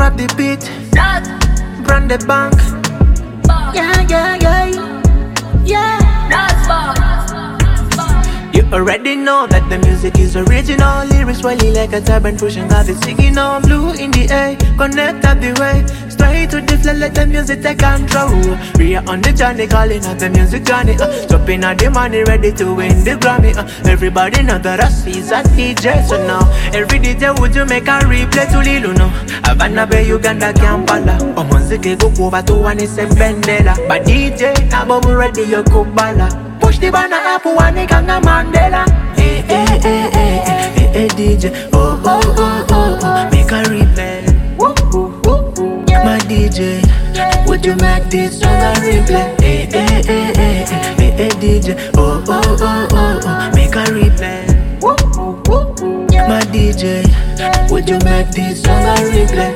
grab the beat, brand the bank. Yeah. You already know that the music is original. Lyrics swelling like a turban, pushing out the singing on blue in the air. Connect up the way, straight to the flow, let the music take control. We are on the journey, calling out the music journey. Dropping out the money, ready to win the Grammy. Everybody know that us is a DJ, so now every DJ would you make a replay to Lilu no. Havana Bay, Uganda, Kampala. Omonzike go over to one is a Bendela. But DJ, Nabobu ready, you Kubala. Push the banner up, one nigga Mandela. Hey DJ, oh, make a replay. My DJ, would you make this song a replay? Hey DJ, oh, make a replay. My DJ, would you make this song a replay?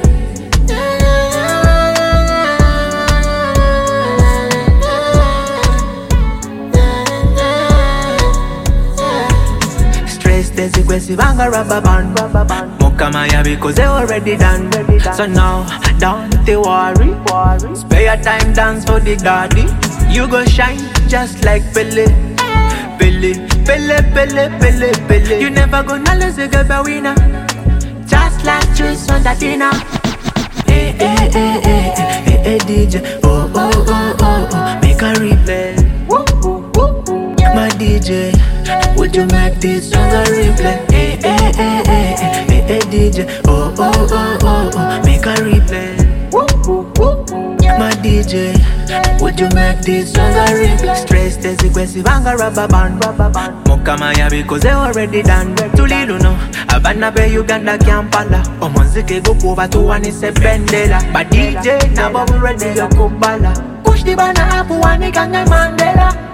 There's aggressive anger rubber band. Mokamaya because they already done. So now, don't they worry. Spare your time, dance for the daddy. You go shine just like Pele. You never gonna lose a girl winner. Just like juice on the dinner. Hey DJ, oh, make a replay. My DJ, would you make this song a replay? Hey DJ, oh, make a replay. My DJ, would you make this song a replay? Stress, there's aggressive anger rubber band. Mokamaya because they already done. To Lilu no, Havana Bay, Uganda, Kampala. Omonzike go over to one is a Bendela. But DJ, Nabobu ready, you Kubala. Push the banner up, one nigga Mandela.